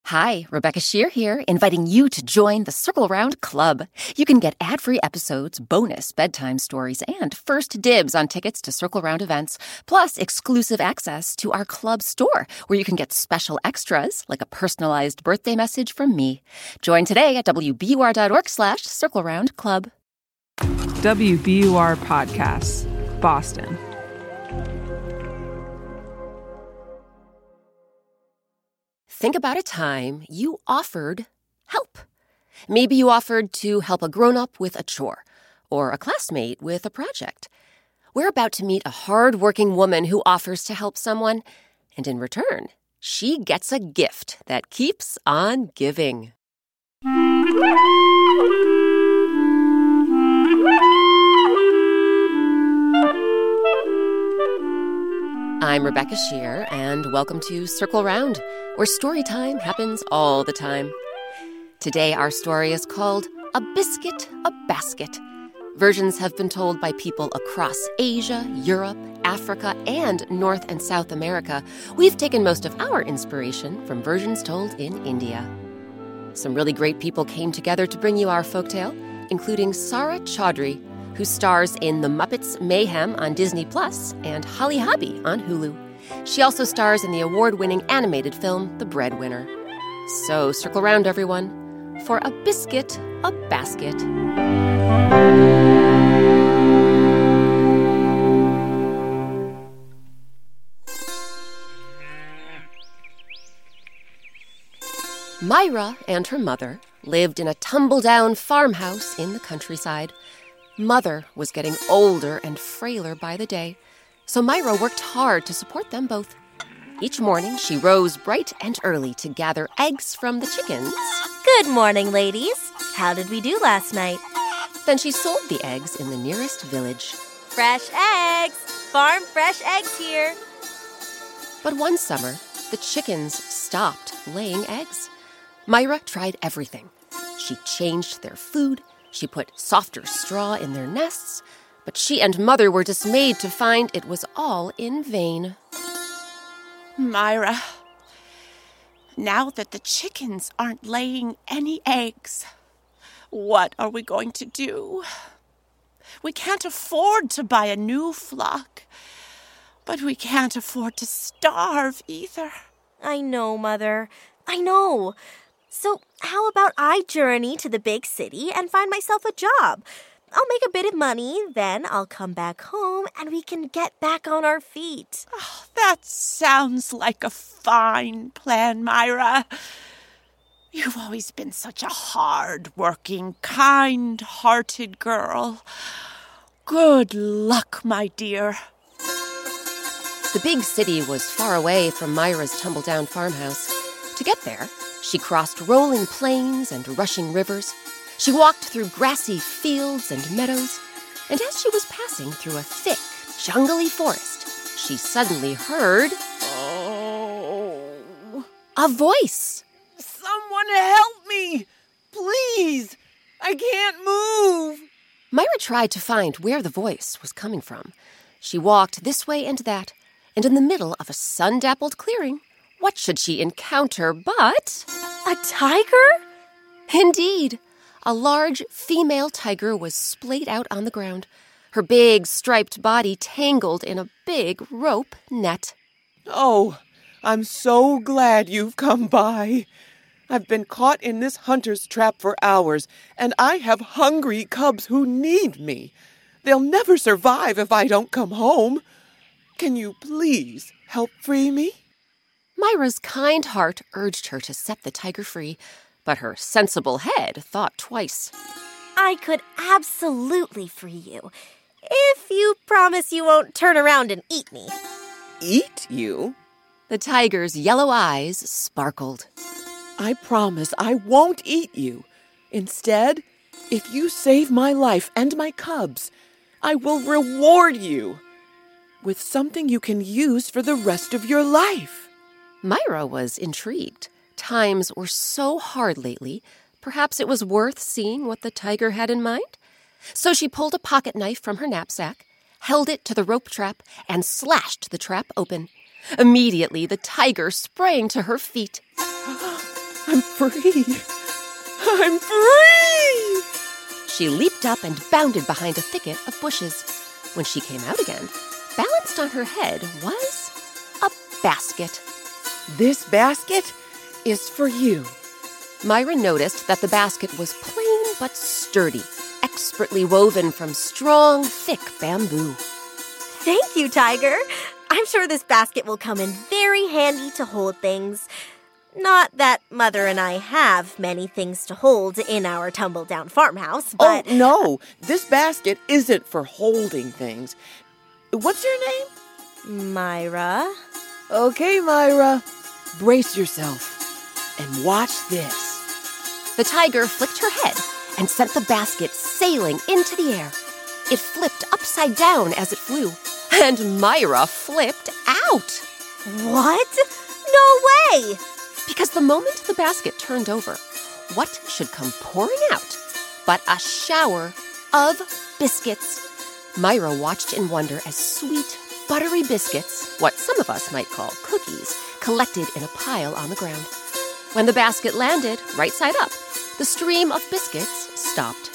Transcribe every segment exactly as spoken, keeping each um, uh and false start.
Hi, Rebecca Shear here, inviting you to join the Circle Round Club. You can get ad-free episodes, bonus bedtime stories, and first dibs on tickets to Circle Round events, plus exclusive access to our club store, where you can get special extras, like a personalized birthday message from me. Join today at wbur.org slash Circle Round Club. W B U R Podcasts, Boston. Think about a time you offered help. Maybe you offered to help a grown-up with a chore, or a classmate with a project. We're about to meet a hard-working woman who offers to help someone, and in return, she gets a gift that keeps on giving. I'm Rebecca Shear, and welcome to Circle Round, where story time happens all the time. Today, our story is called A Biscuit, a Basket. Versions have been told by people across Asia, Europe, Africa, and North and South America. We've taken most of our inspiration from versions told in India. Some really great people came together to bring you our folktale, including Sara Chaudhry, who stars in The Muppets Mayhem on Disney Plus and Holly Hobbie on Hulu. She also stars in the award-winning animated film The Breadwinner. So circle round, everyone, for A Biscuit, a Basket. Myra and her mother lived in a tumble-down farmhouse in the countryside. Mother was getting older and frailer by the day, so Myra worked hard to support them both. Each morning, she rose bright and early to gather eggs from the chickens. Good morning, ladies. How did we do last night? Then she sold the eggs in the nearest village. Fresh eggs! Farm fresh eggs here. But one summer, the chickens stopped laying eggs. Myra tried everything. She changed their food. She put softer straw in their nests, but she and Mother were dismayed to find it was all in vain. Myra, now that the chickens aren't laying any eggs, what are we going to do? We can't afford to buy a new flock, but we can't afford to starve either. I know, Mother. I know. So how about I journey to the big city and find myself a job? I'll make a bit of money, then I'll come back home and we can get back on our feet. Oh, that sounds like a fine plan, Myra. You've always been such a hard-working, kind-hearted girl. Good luck, my dear. The big city was far away from Myra's tumble-down farmhouse. To get there, she crossed rolling plains and rushing rivers. She walked through grassy fields and meadows. And as she was passing through a thick, jungly forest, she suddenly heard... Oh... a voice. Someone help me! Please! I can't move! Myra tried to find where the voice was coming from. She walked this way and that, and in the middle of a sun-dappled clearing, what should she encounter but... A tiger? Indeed. A large female tiger was splayed out on the ground, her big striped body tangled in a big rope net. Oh, I'm so glad you've come by. I've been caught in this hunter's trap for hours, and I have hungry cubs who need me. They'll never survive if I don't come home. Can you please help free me? Myra's kind heart urged her to set the tiger free, but her sensible head thought twice. I could absolutely free you, if you promise you won't turn around and eat me. Eat you? The tiger's yellow eyes sparkled. I promise I won't eat you. Instead, if you save my life and my cubs, I will reward you with something you can use for the rest of your life. Myra was intrigued. Times were so hard lately, perhaps it was worth seeing what the tiger had in mind. So she pulled a pocket knife from her knapsack, held it to the rope trap, and slashed the trap open. Immediately, the tiger sprang to her feet. I'm free. I'm free! She leaped up and bounded behind a thicket of bushes. When she came out again, balanced on her head was a basket. This basket is for you. Myra noticed that the basket was plain but sturdy, expertly woven from strong, thick bamboo. Thank you, Tiger. I'm sure this basket will come in very handy to hold things. Not that Mother and I have many things to hold in our tumble-down farmhouse, but... Oh, no. This basket isn't for holding things. What's your name? Myra? Okay, Myra. Brace yourself and watch this. The tiger flicked her head and sent the basket sailing into the air. It flipped upside down as it flew, and Myra flipped out. What? No way! Because the moment the basket turned over, what should come pouring out but a shower of biscuits? Myra watched in wonder as sweet, buttery biscuits, what some of us might call cookies, collected in a pile on the ground. When the basket landed right side up, the stream of biscuits stopped.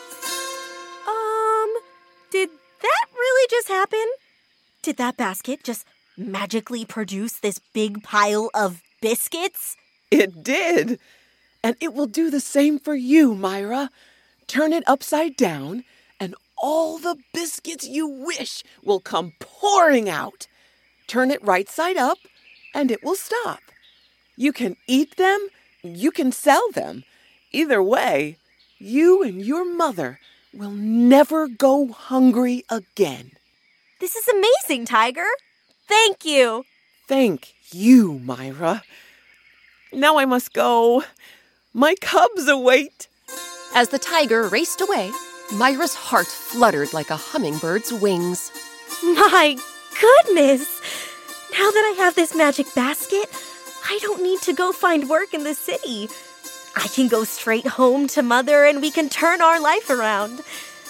Um, did that really just happen? Did that basket just magically produce this big pile of biscuits? It did. And it will do the same for you, Myra. Turn it upside down, and all the biscuits you wish will come pouring out. Turn it right side up, and it will stop. You can eat them, you can sell them. Either way, you and your mother will never go hungry again. This is amazing, Tiger. Thank you. Thank you, Myra. Now I must go. My cubs await. As the tiger raced away, Myra's heart fluttered like a hummingbird's wings. My goodness! Now that I have this magic basket, I don't need to go find work in the city. I can go straight home to Mother and we can turn our life around.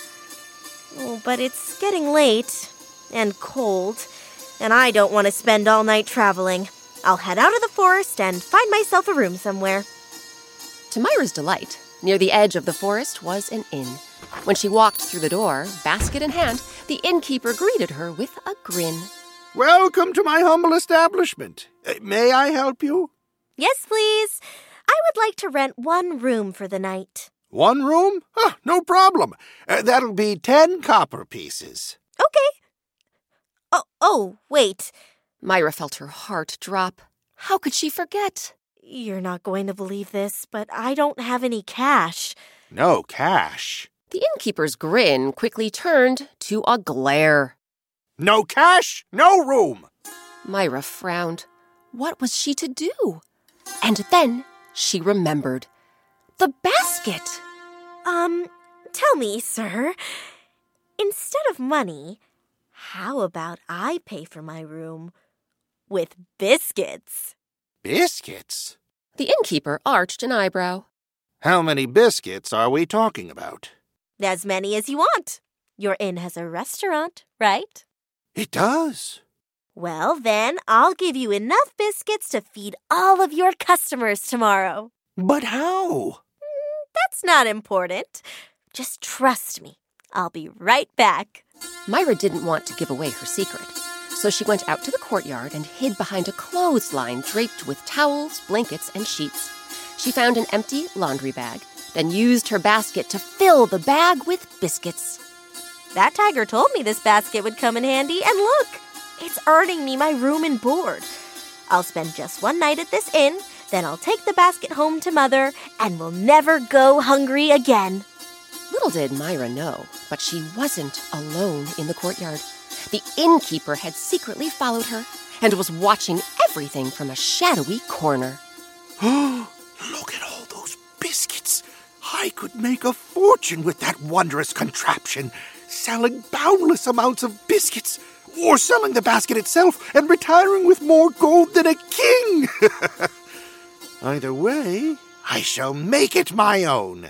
Oh, but it's getting late and cold, and I don't want to spend all night traveling. I'll head out of the forest and find myself a room somewhere. To Myra's delight, near the edge of the forest was an inn. When she walked through the door, basket in hand, the innkeeper greeted her with a grin. Welcome to my humble establishment. Uh, may I help you? Yes, please. I would like to rent one room for the night. One room? Huh, no problem. Uh, that'll be ten copper pieces. Okay. Oh, oh, wait. Myra felt her heart drop. How could she forget? You're not going to believe this, but I don't have any cash. No cash? The innkeeper's grin quickly turned to a glare. No cash, no room. Myra frowned. What was she to do? And then she remembered. The basket! Um, tell me, sir, instead of money, how about I pay for my room with biscuits? Biscuits? The innkeeper arched an eyebrow. How many biscuits are we talking about? As many as you want. Your inn has a restaurant, right? It does. Well, then, I'll give you enough biscuits to feed all of your customers tomorrow. But how? That's not important. Just trust me. I'll be right back. Myra didn't want to give away her secret, so she went out to the courtyard and hid behind a clothesline draped with towels, blankets, and sheets. She found an empty laundry bag, then used her basket to fill the bag with biscuits. That tiger told me this basket would come in handy, and look, it's earning me my room and board. I'll spend just one night at this inn, then I'll take the basket home to Mother, and we'll never go hungry again. Little did Myra know, but she wasn't alone in the courtyard. The innkeeper had secretly followed her and was watching everything from a shadowy corner. Look at all those biscuits. I could make a fortune with that wondrous contraption, selling boundless amounts of biscuits, or selling the basket itself and retiring with more gold than a king. Either way, I shall make it my own.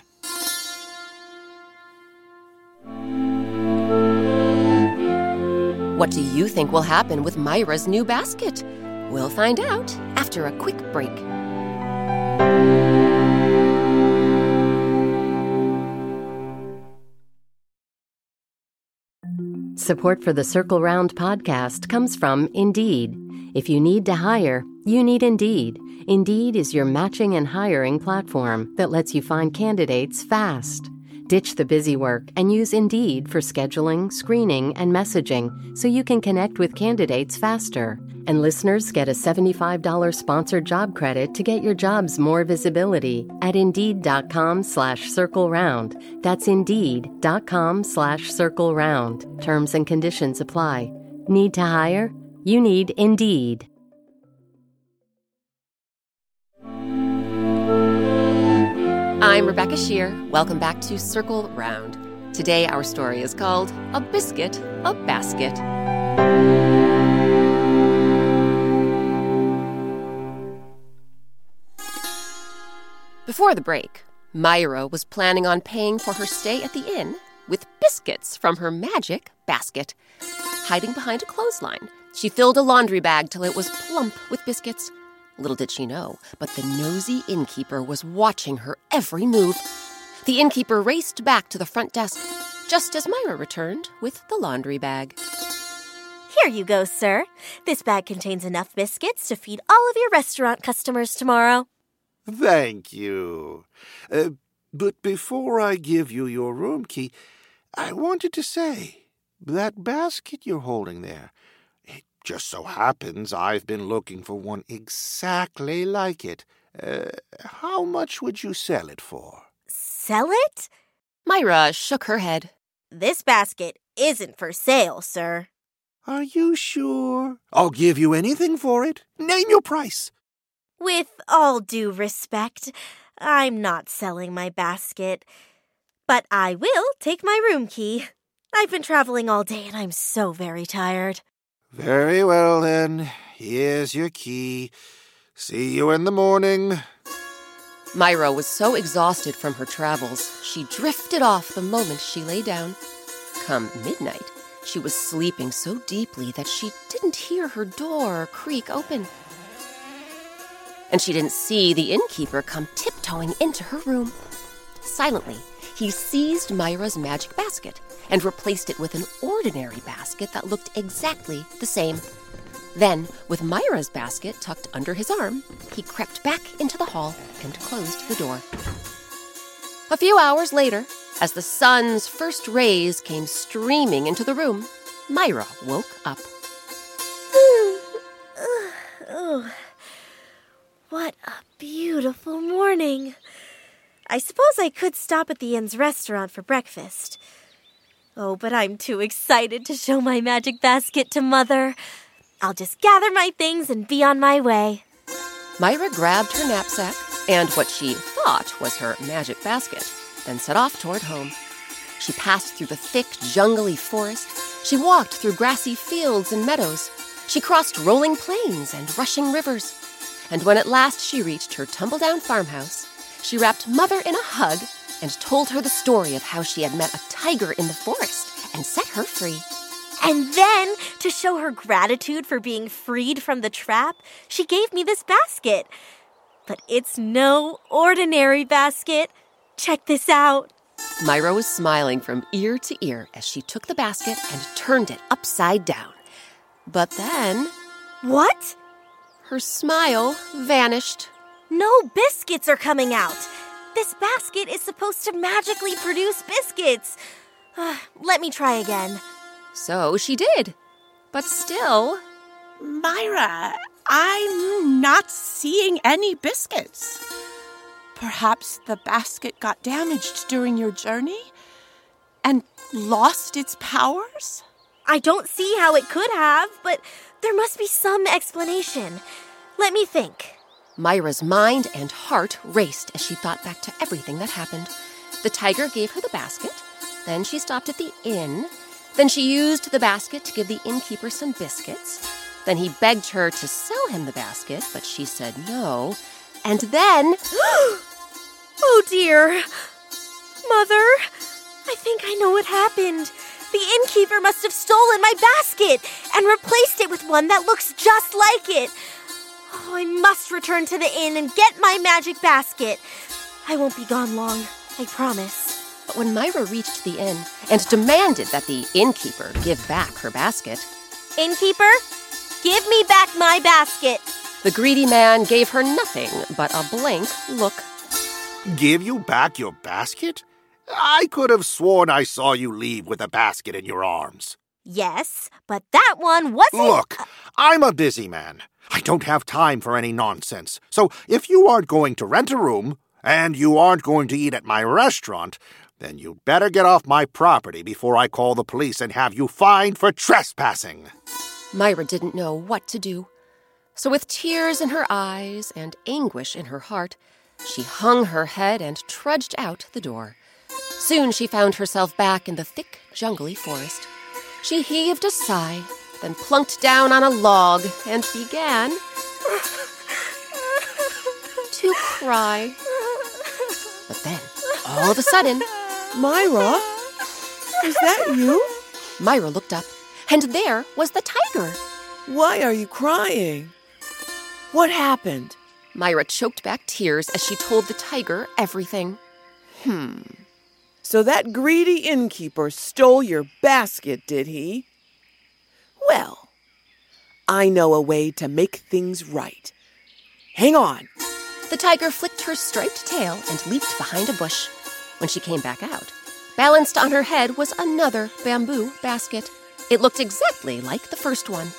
What do you think will happen with Myra's new basket? We'll find out after a quick break. Support for the Circle Round podcast comes from Indeed. If you need to hire, you need Indeed. Indeed is your matching and hiring platform that lets you find candidates fast. Ditch the busy work and use Indeed for scheduling, screening, and messaging so you can connect with candidates faster. And listeners get a seventy-five dollars sponsored job credit to get your jobs more visibility at Indeed.com slash Circle Round. That's Indeed.com slash Circle Round. Terms and conditions apply. Need to hire? You need Indeed. I'm Rebecca Shear. Welcome back to Circle Round. Today our story is called A Biscuit, a Basket. Before the break, Myra was planning on paying for her stay at the inn with biscuits from her magic basket. Hiding behind a clothesline, she filled a laundry bag till it was plump with biscuits. Little did she know, but the nosy innkeeper was watching her every move. The innkeeper raced back to the front desk, just as Myra returned with the laundry bag. Here you go, sir. This bag contains enough biscuits to feed all of your restaurant customers tomorrow. Thank you. Uh, but before I give you your room key, I wanted to say, that basket you're holding there, it just so happens I've been looking for one exactly like it. Uh, how much would you sell it for? Sell it? Myra shook her head. This basket isn't for sale, sir. Are you sure? I'll give you anything for it. Name your price. With all due respect, I'm not selling my basket. But I will take my room key. I've been traveling all day and I'm so very tired. Very well, then. Here's your key. See you in the morning. Myra was so exhausted from her travels, she drifted off the moment she lay down. Come midnight, she was sleeping so deeply that she didn't hear her door creak open. And she didn't see the innkeeper come tiptoeing into her room. Silently, he seized Myra's magic basket and replaced it with an ordinary basket that looked exactly the same. Then, with Myra's basket tucked under his arm, he crept back into the hall and closed the door. A few hours later, as the sun's first rays came streaming into the room, Myra woke up. Oh, what a beautiful morning. I suppose I could stop at the inn's restaurant for breakfast. Oh, but I'm too excited to show my magic basket to Mother. I'll just gather my things and be on my way. Myra grabbed her knapsack and what she thought was her magic basket and set off toward home. She passed through the thick, jungly forest. She walked through grassy fields and meadows. She crossed rolling plains and rushing rivers. And when at last she reached her tumble-down farmhouse, she wrapped Mother in a hug and told her the story of how she had met a tiger in the forest and set her free. And then, to show her gratitude for being freed from the trap, she gave me this basket. But it's no ordinary basket. Check this out. Myra was smiling from ear to ear as she took the basket and turned it upside down. But then... What? Her smile vanished. No biscuits are coming out. This basket is supposed to magically produce biscuits. Uh, let me try again. So she did. But still... Myra, I'm not seeing any biscuits. Perhaps the basket got damaged during your journey and lost its powers? I don't see how it could have, but there must be some explanation. Let me think. Myra's mind and heart raced as she thought back to everything that happened. The tiger gave her the basket. Then she stopped at the inn. Then she used the basket to give the innkeeper some biscuits. Then he begged her to sell him the basket, but she said no. And then... Oh, dear. Mother, I think I know what happened. The innkeeper must have stolen my basket and replaced it with one that looks just like it. Oh, I must return to the inn and get my magic basket. I won't be gone long, I promise. But when Myra reached the inn and demanded that the innkeeper give back her basket, Innkeeper, give me back my basket. the greedy man gave her nothing but a blank look. Give you back your basket? I could have sworn I saw you leave with a basket in your arms. Yes, but that one wasn't... Look, I'm a busy man. I don't have time for any nonsense. So if you aren't going to rent a room, and you aren't going to eat at my restaurant, then you better get off my property before I call the police and have you fined for trespassing. Myra didn't know what to do. So with tears in her eyes and anguish in her heart, she hung her head and trudged out the door. Soon she found herself back in the thick, jungly forest. She heaved a sigh, then plunked down on a log and began to cry. But then, all of a sudden, Myra? Is that you? Myra looked up, and there was the tiger. Why are you crying? What happened? Myra choked back tears as she told the tiger everything. Hmm. So that greedy innkeeper stole your basket, did he? Well, I know a way to make things right. Hang on. The tiger flicked her striped tail and leaped behind a bush. When she came back out, balanced on her head was another bamboo basket. It looked exactly like the first one.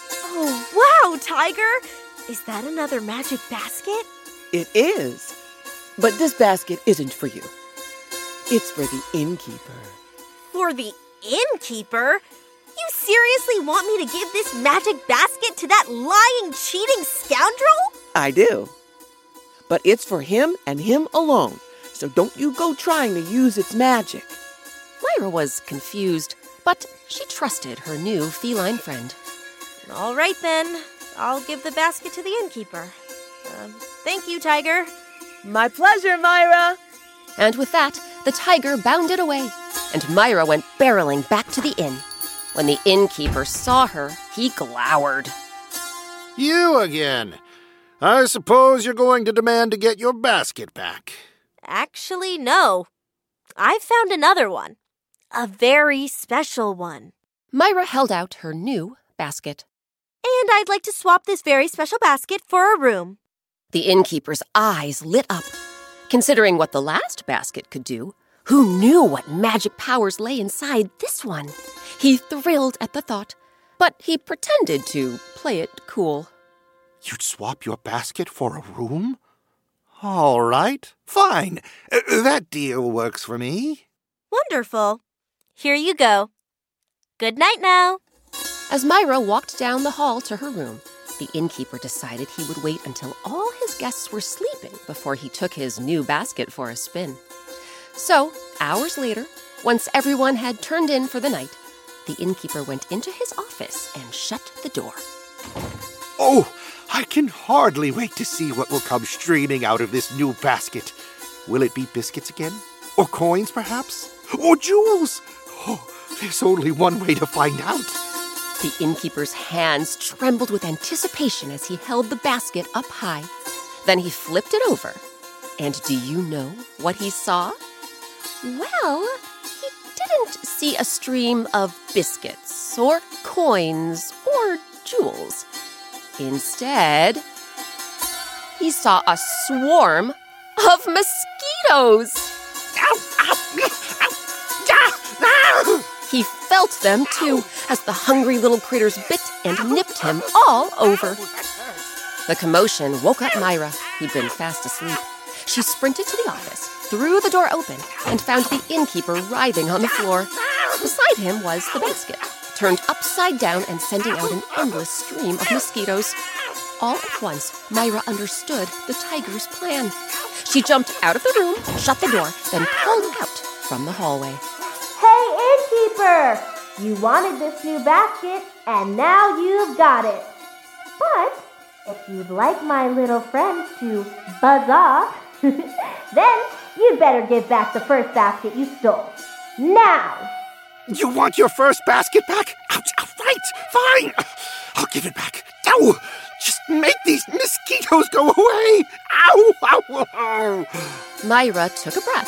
Oh, wow, Tiger! Is that another magic basket? It is. But this basket isn't for you. It's for the innkeeper. For the innkeeper? You seriously want me to give this magic basket to that lying, cheating scoundrel? I do. But it's for him and him alone, so don't you go trying to use its magic. Myra was confused, but she trusted her new feline friend. All right, then. I'll give the basket to the innkeeper. Uh, thank you, Tiger. My pleasure, Myra. And with that, the tiger bounded away, and Myra went barreling back to the inn. When the innkeeper saw her, he glowered. You again. I suppose you're going to demand to get your basket back. Actually, no. I found another one. A very special one. Myra held out her new basket. And I'd like to swap this very special basket for a room. The innkeeper's eyes lit up. Considering what the last basket could do, who knew what magic powers lay inside this one? He thrilled at the thought, but he pretended to play it cool. You'd swap your basket for a room? All right, fine. Uh, that deal works for me. Wonderful. Here you go. Good night now. As Myra walked down the hall to her room, the innkeeper decided he would wait until all his guests were sleeping before he took his new basket for a spin. So, hours later, once everyone had turned in for the night, the innkeeper went into his office and shut the door. Oh, I can hardly wait to see what will come streaming out of this new basket. Will it be biscuits again? Or coins, perhaps? Or jewels? Oh, there's only one way to find out. The innkeeper's hands trembled with anticipation as he held the basket up high. Then he flipped it over. And do you know what he saw? Well, he didn't see a stream of biscuits or coins or jewels. Instead, he saw a swarm of mosquitoes. Ow, ow, ow, ah, ah. He felt them, too, as the hungry little critters bit and nipped him all over. The commotion woke up Myra, who'd been fast asleep. She sprinted to the office, threw the door open, and found the innkeeper writhing on the floor. Beside him was the basket, turned upside down and sending out an endless stream of mosquitoes. All at once, Myra understood the tiger's plan. She jumped out of the room, shut the door, then pulled out from the hallway. Hey, innkeeper! You wanted this new basket, and now you've got it. But if you'd like my little friend to buzz off, then you'd better give back the first basket you stole. Now! You want your first basket back? Ouch, ouch, right, fine. I'll give it back. Ow! Just make these mosquitoes go away. Ow, ow, ow. Myra took a breath,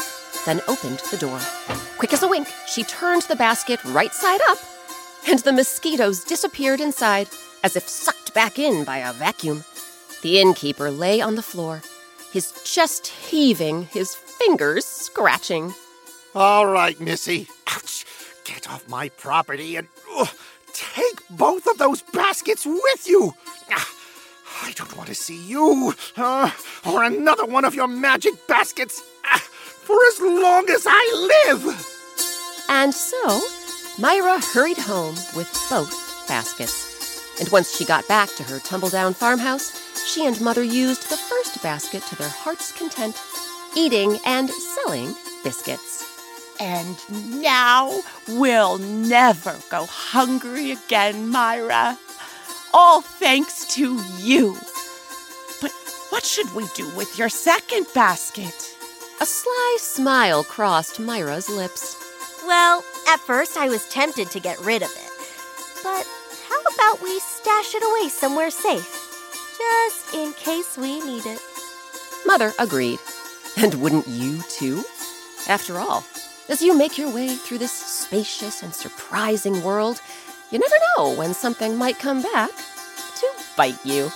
then opened the door. Quick as a wink, she turned the basket right side up, and the mosquitoes disappeared inside as if sucked back in by a vacuum. The innkeeper lay on the floor, his chest heaving, his fingers scratching. All right, Missy. Ouch. Get off my property and uh, take both of those baskets with you. Ah, I don't want to see you uh, or another one of your magic baskets uh, for as long as I live. And so, Myra hurried home with both baskets. And once she got back to her tumble-down farmhouse, she and Mother used the first basket to their heart's content, eating and selling biscuits. And now we'll never go hungry again, Myra. All thanks to you. But what should we do with your second basket? A sly smile crossed Myra's lips. Well, at first I was tempted to get rid of it. But how about we stash it away somewhere safe? Just in case we need it. Mother agreed. And wouldn't you too? After all, as you make your way through this spacious and surprising world, you never know when something might come back to bite you.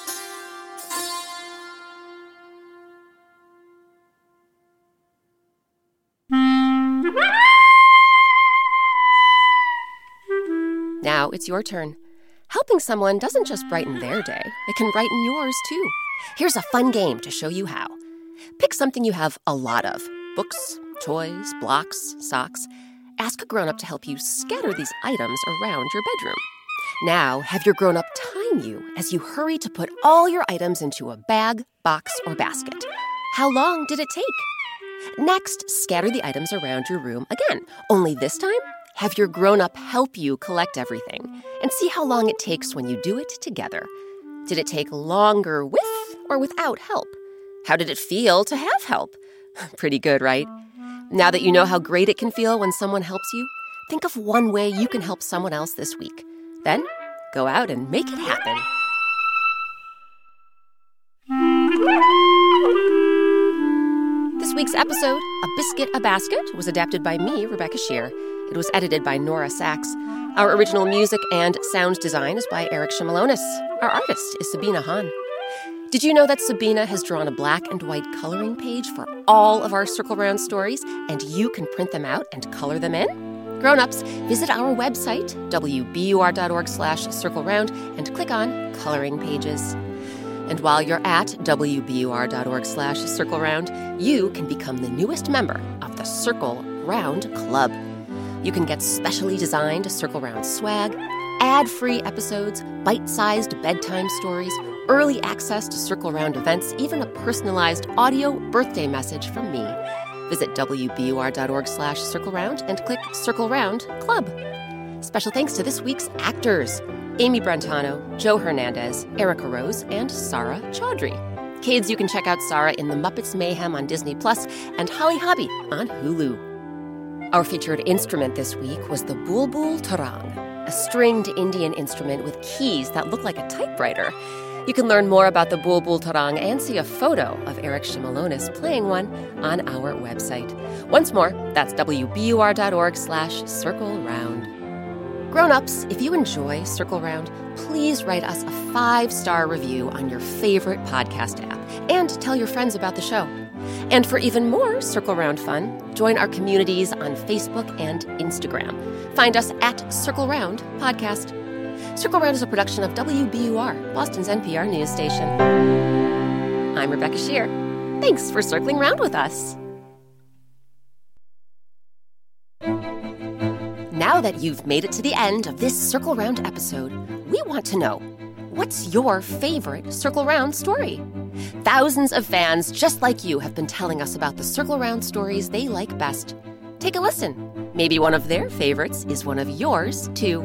Now it's your turn. Helping someone doesn't just brighten their day, it can brighten yours too. Here's a fun game to show you how. Pick something you have a lot of. Books, toys, blocks, socks. Ask a grown-up to help you scatter these items around your bedroom. Now have your grown-up time you as you hurry to put all your items into a bag, box, or basket. How long did it take? Next, scatter the items around your room again. Only this time, have your grown-up help you collect everything and see how long it takes when you do it together. Did it take longer with or without help? How did it feel to have help? Pretty good, right? Now that you know how great it can feel when someone helps you, think of one way you can help someone else this week. Then, go out and make it happen. This week's episode, A Biscuit, a Basket, was adapted by me, Rebecca Shear. It was edited by Nora Sachs. Our original music and sound design is by Eric Shimalonis. Our artist is Sabina Hahn. Did you know that Sabina has drawn a black and white coloring page for all of our Circle Round stories, and you can print them out and color them in? Grown-ups, visit our website, w b u r dot org slash circle round, and click on Coloring Pages. And while you're at w b u r dot org slash circle round, you can become the newest member of the Circle Round Club. You can get specially designed Circle Round swag, ad-free episodes, bite-sized bedtime stories, early access to Circle Round events, even a personalized audio birthday message from me. Visit w b u r dot org slash circle round and click Circle Round Club. Special thanks to this week's actors, Amy Brentano, Joe Hernandez, Erica Rose, and Sarah Chaudhry. Kids, you can check out Sarah in The Muppets Mayhem on Disney Plus and Holly Hobby on Hulu. Our featured instrument this week was the Bulbul Tarang, a stringed Indian instrument with keys that look like a typewriter. You can learn more about the Bulbul Tarang and see a photo of Eric Shimalonis playing one on our website. Once more, that's w b u r dot org slash circle round. Grown-ups, if you enjoy Circle Round, please write us a five-star review on your favorite podcast app and tell your friends about the show. And for even more Circle Round fun, join our communities on Facebook and Instagram. Find us at Circle Round Podcast. Circle Round is a production of W B U R, Boston's N P R news station. I'm Rebecca Shear. Thanks for circling round with us. Now that you've made it to the end of this Circle Round episode, we want to know, what's your favorite Circle Round story? Thousands of fans just like you have been telling us about the Circle Round stories they like best. Take a listen. Maybe one of their favorites is one of yours, too.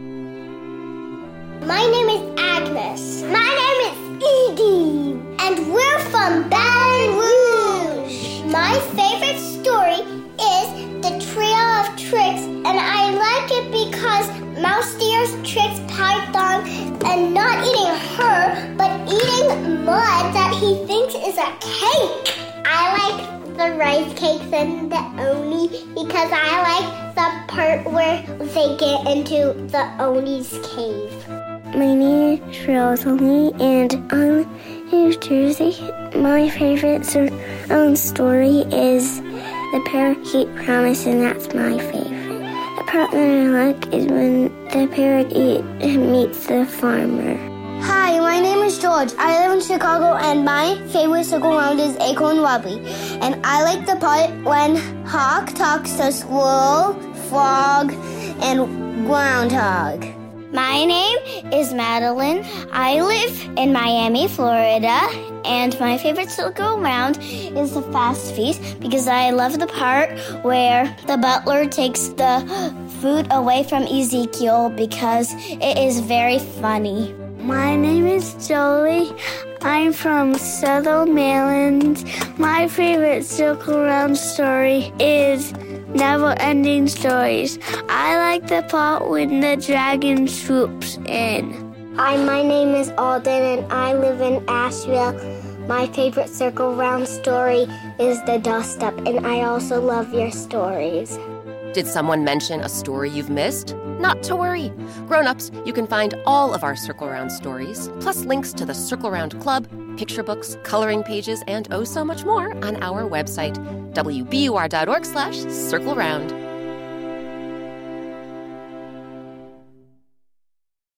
My name is Agnes. My name is Edie. And we're from Baton Rouge. My favorite story is The Trio of Tricks, and I like it because Mouse Deer tricks Python and not eating her, but eating mud that he thinks is a cake. I like the rice cakes and the oni because I like the part where they get into the Oni's cave. My name is Rosalie, and I'm in New Jersey. My favorite um, story is The Parakeet Promise, and that's my favorite. The part that I like is when the parakeet meets the farmer. Hi, my name is George. I live in Chicago, and my favorite circle round is Acorn Wobbly. And I like the part when Hawk talks to Squirrel, Frog, and Groundhog. My name is Madeline. I live in Miami, Florida, and my favorite circle round is the Fast Feast because I love the part where the butler takes the food away from Ezekiel because it is very funny. My name is Jolie. I'm from Southern Maryland. My favorite circle round story is Never-Ending Stories. I like the part when the dragon swoops in. Hi, my name is Alden, and I live in Asheville. My favorite circle round story is The Dust Up, and I also love your stories. Did someone mention a story you've missed? Not to worry. Grown-ups, you can find all of our Circle Round stories, plus links to the Circle Round Club, picture books, coloring pages, and oh so much more on our website, W B U R dot org slash circle round.